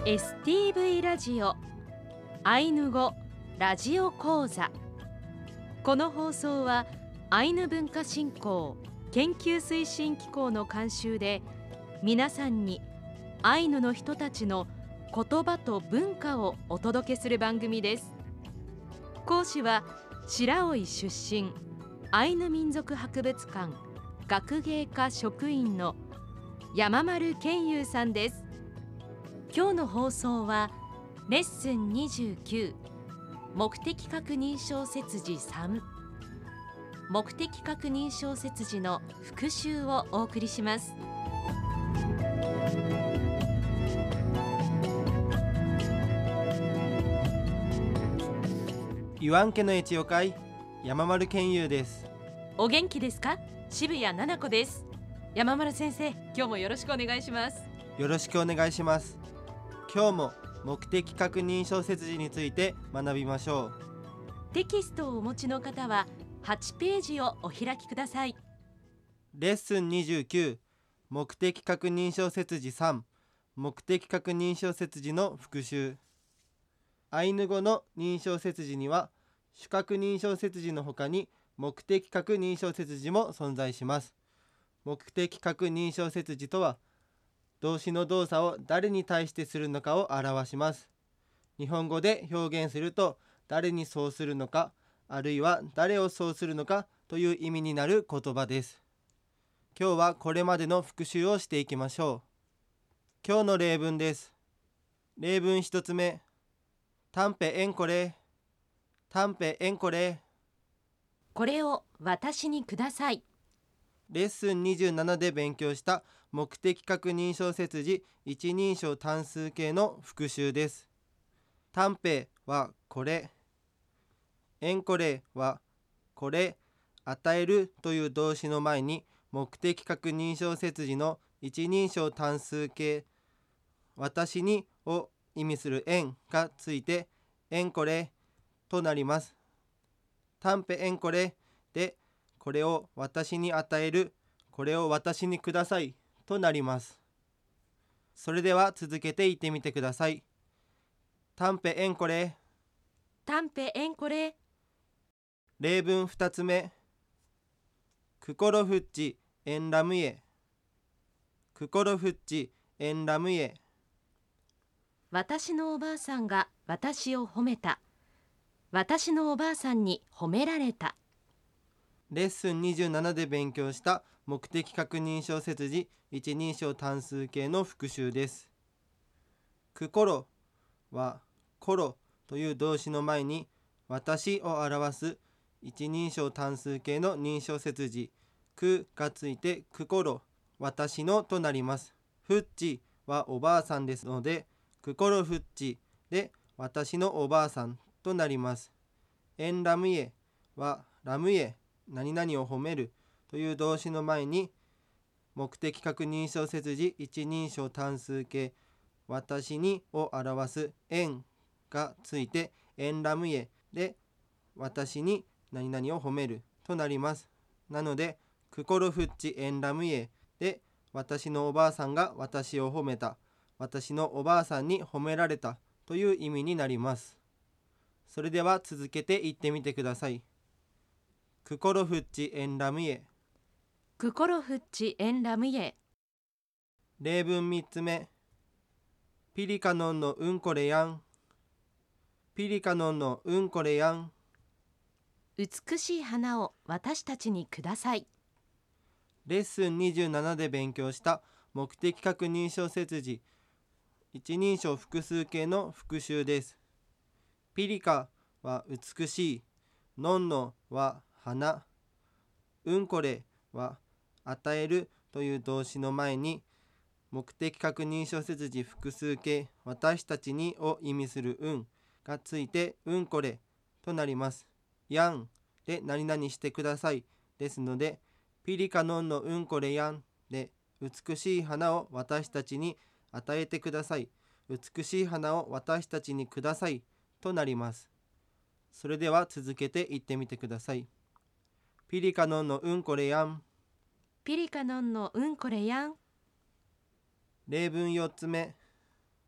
STV ラジオアイヌ語ラジオ講座。この放送はアイヌ文化振興研究推進機構の監修で、皆さんにアイヌの人たちの言葉と文化をお届けする番組です。講師は白老出身アイヌ民族博物館学芸課職員の山丸健優さんです。今日の放送はレッスン29目的確認小説字3目的確認小説字の復習をお送りします。 言わんけの越よ会山丸健優です。 お元気ですか？渋谷奈々子です。山丸先生、今日もよろしくお願いします。 よろしくお願いします。今日も目的確認小説字について学びましょう。 テキストをお持ちの方は8ページをお開きください。 レッスン29目的確認小説字3目的確認小説字の復習。アイヌ語の認小説字には主格認小説字の他に目的確認小説字も存在します。目的確認小説字とは動詞の動作を誰に対してするのかを表します。日本語で表現すると誰にそうするのか、あるいは誰をそうするのかという意味になる言葉です。今日はこれまでの復習をしていきましょう。今日の例文です。例文一つ目、タンペエンコレ、タンペエンコレ。 これを私にください。 レッスン27で勉強した目的確認小説字一人称単数形の復習です。タンペはこれ、エンコレはこれ、与えるという動詞の前に目的確認小説字の一人称単数形私にを意味するエンがついてエンコレとなります。タンペエンコレでこれを私に与える、これを私にくださいとなります。それでは続けて言ってみてください。タンペエンコレ。 タンペエンコレ。 例文2つ目、クコロフッチエンラムイエ、クコロフッチエンラムイエ。 私のおばあさんが私を褒めた。私のおばあさんに褒められた。 レッスン27で勉強した目的確認小説字一人称単数形の復習です。クコロはコロという動詞の前に私を表す一人称単数形の認小説字クがついてクコロ、私のとなります。フッチはおばあさんですのでクコロフッチで私のおばあさんとなります。エンラムイエはラムイエ、何々を褒めるという動詞の前に目的確認小説字一人称単数形私にを表すエンがついてエンラムイエで私に何々を褒めるとなります。なのでクコロフッチエンラムイエで私のおばあさんが私を褒めた、私のおばあさんに褒められたという意味になります。それでは続けて言ってみてください。クコロフッチエンラムイエ。 クコロフッチエンラムイエ。 例文3つ目、ピリカノンのうんこれやん、ピリカノンのうんこれやん。 美しい花を私たちにください。 レッスン27で勉強した目的確認小説字一人称複数形の復習です。ピリカは美しい、ノンノは花、うんこれは与えるという動詞の前に目的確認小説字複数形私たちにを意味するうんがついてうんこれとなります。やんで何々してくださいですのでピリカノンのうんこれやんで美しい花を私たちに与えてください、美しい花を私たちにくださいとなります。それでは続けて言ってみてください。ピリカノンのうんこれやん。 ピリカノンのうんこれやん。 例文4つ目、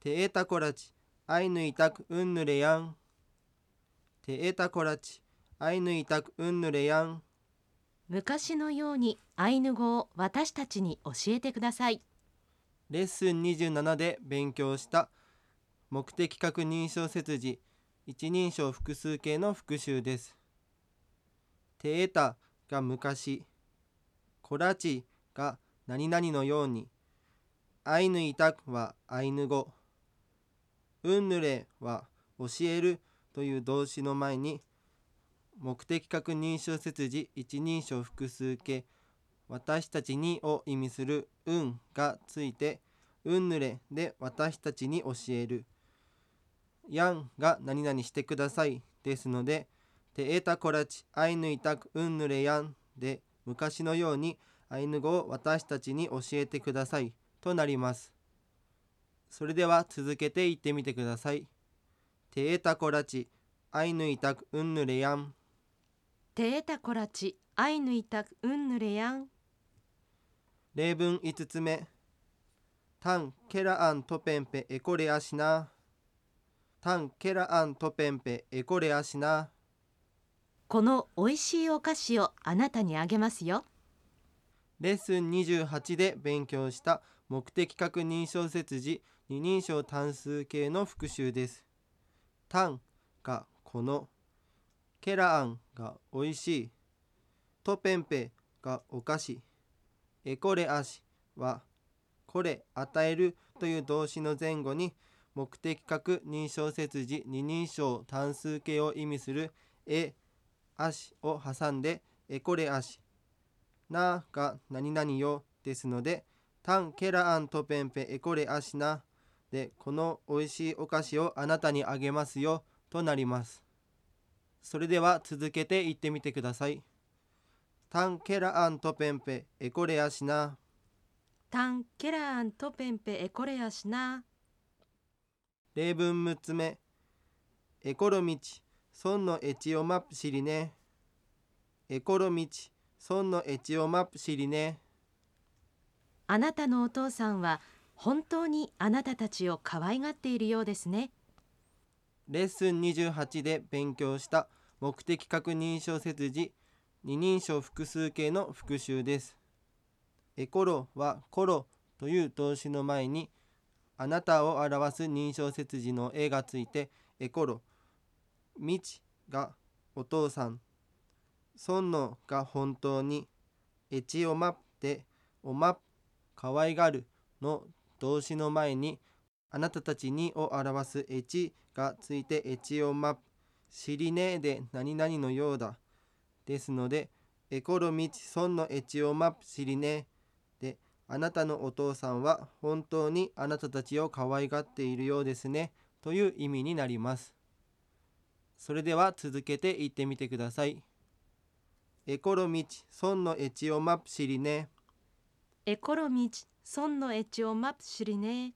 てえたこらちあいぬいたくうんぬれやん。てえたこらちあいぬいたくうんぬれやん。 昔のようにアイヌ語を私たちに教えてください。 レッスン27で勉強した目的確認証接字一人称複数形の復習です。てえたが昔、こらちが何々のように、あいぬいたくはアイヌ語、うんぬれは教えるという動詞の前に目的確認証接字一人称複数形私たちにを意味するうんがついて、うんぬれで私たちに教える、やんが何々してくださいですので、てえたこらちあいぬいたくうんぬれやんで昔のようにアイヌ語を私たちに教えてくださいとなります。それでは続けて言ってみてください。てえたこらちあいぬいたくうんぬれやん。 てえたこらちアイヌイタクうんぬれやん。 例文5つ目。タンケラアントペンペエコレアシナ。タンケラアントペンペエコレアシナ。 このおいしいお菓子をあなたにあげますよ。 レッスン28で勉強した目的確認証接字二人称単数形の復習です。タンがこの、ケラアンがおいしい、トペンペがお菓子、エコレアシはこれ与えるという動詞の前後に目的確認証接字二人称単数形を意味するエ、アシを挟んでエコレアシ、なが何々よですので、タンケラアントペンペエコレアシナでこのおいしいお菓子をあなたにあげますよとなります。それでは続けて言ってみてください。タンケラアントペンペエコレアシナ。 タンケラアントペンペエコレアシナ。 例文6つ目。エコロミチソンのエチオマップシリネ。エコロミチソンのエチオマップシリネ。 あなたのお父さんは本当にあなたたちを可愛がっているようですね。 レッスン28で勉強した目的確認証接字二人称複数形の復習です。エコロはコロという動詞の前にあなたを表す認証接字の絵がついてエコロ、ミチがお父さん、ソンノが本当に、エチオマップでおまっ可愛がるの動詞の前にあなたたちにを表すエチがついてエチオマップ、シリネで何々のようだですので、エコロミチソンのエチオマップシリネであなたのお父さんは本当にあなたたちを可愛がっているようですねという意味になります。それでは続けて言ってみてください。エコロミチソンのエチオマップシリネ。 エコロミチソンのエチオマップシリネ。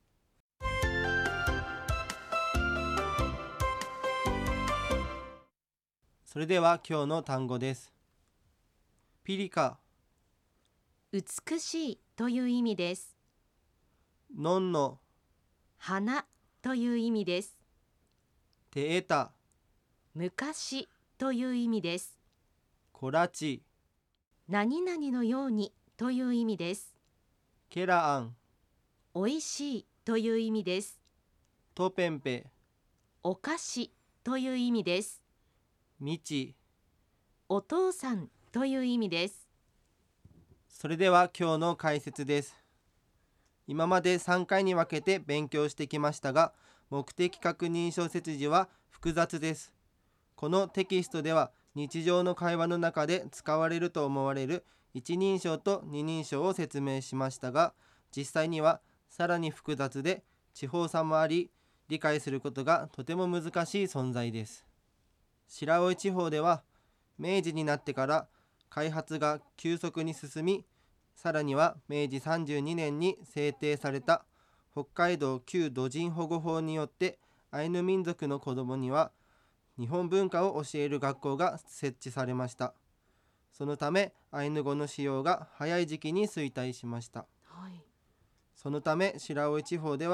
それでは今日の単語です。ピリカ、 美しいという意味です。 ノンノ、 花という意味です。 テエタ、 昔という意味です。 コラチ、 何々のようにという意味です。 ケラアン、 おいしいという意味です。 トペンペ、 お菓子という意味です。 ミチ。 お父さんという意味です。 それでは今日の解説です。今まで3回に分けて勉強してきましたが、目的確認証接字は複雑です。このテキストでは日常の会話の中で使われると思われる一人称と二人称を説明しましたが、実際にはさらに複雑で地方差もあり、理解することがとても難しい存在です。白老地方では明治になってから開発が急速に進み、さらには明治32年に制定された北海道旧土人保護法によってアイヌ民族の子どもには日本文化を教える学校が設置されました。そのためアイヌ語の使用が早い時期に衰退しました。 はい、 そのため白老地方では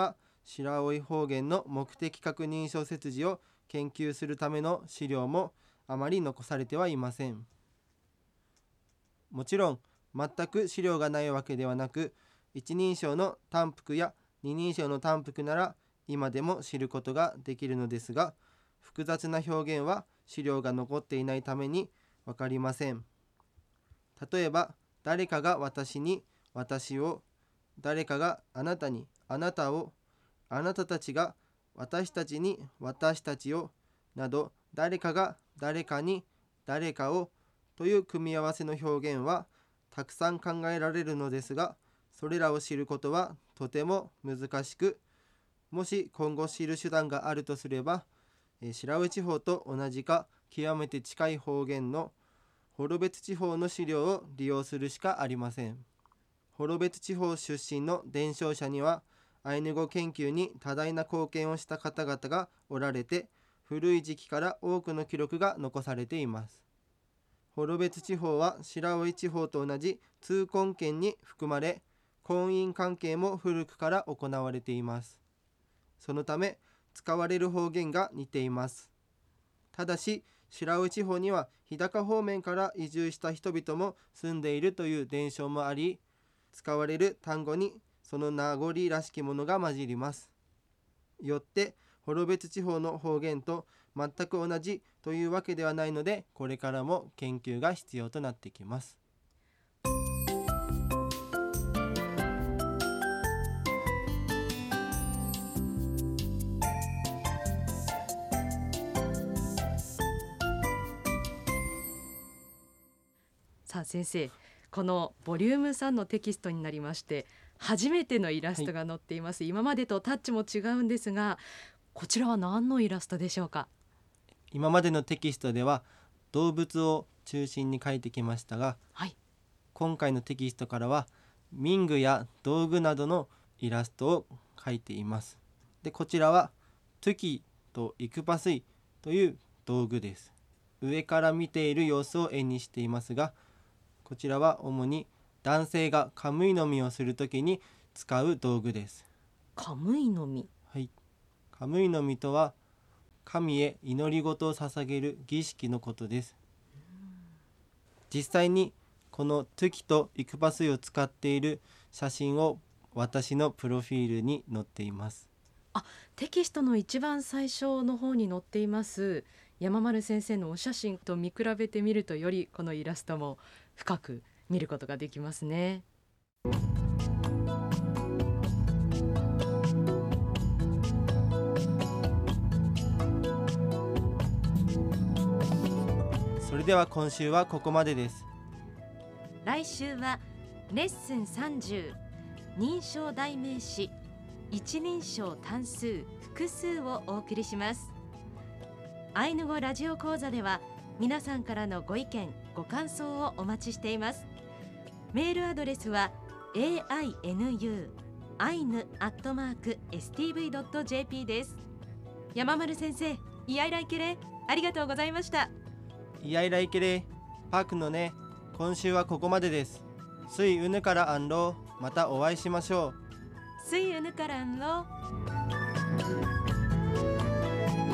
白老方言の目的確認書説示を研究するための資料もあまり残されてはいません。もちろん全く資料がないわけではなく、一人称の単複や二人称の単複なら今でも知ることができるのですが、複雑な表現は資料が残っていないために分かりません。例えば、誰かが私に私を、誰かがあなたにあなたを、あなたたちが私たちに私たちをなど、誰かが誰かに誰かをという組み合わせの表現はたくさん考えられるのですが、それらを知ることはとても難しく、もし今後知る手段があるとすれば、白老地方と同じか極めて近い方言の幌別地方の資料を利用するしかありません。幌別地方出身の伝承者にはアイヌ語研究に多大な貢献をした方々がおられて、古い時期から多くの記録が残されています。幌別地方は白老地方と同じ通婚圏に含まれ、婚姻関係も古くから行われています。そのため使われる方言が似ています。ただし白老地方には日高方面から移住した人々も住んでいるという伝承もあり、使われる単語にその名残らしきものが混じります。よって幌別地方の方言と全く同じというわけではないので、これからも研究が必要となってきます。 さあ先生、このボリューム3のテキストになりまして初めてのイラストが載っています、今までとタッチも違うんですが、こちらは何のイラストでしょうか？ 今までのテキストでは動物を中心に描いてきましたが、今回のテキストからは民具や道具などのイラストを描いています。で、こちらはトゥキとイクパスイという道具です。上から見ている様子を絵にしていますが、こちらは主に男性がカムイの実をするときに使う道具です。 カムイの実、 カムイの実とは神へ祈り事を捧げる儀式のことです。実際にこのトゥキとイクパスイを使っている写真を私のプロフィールに載っています。 テキストの一番最初の方に載っています山丸先生のお写真と見比べてみると、よりこのイラストも深く見ることができますね。 それでは今週はここまでです。 来週はレッスン30、認証代名詞一人称単数複数をお送りします。アイヌ語ラジオ講座では皆さんからのご意見ご感想をお待ちしています。メールアドレスは ainu@stv.jp です。山丸先生、イヤイライケレありがとうございました。 イヤイライケレパークのね、今週はここまでです。スイウヌからアンロー、またお会いしましょう。 スイウヌからんろ。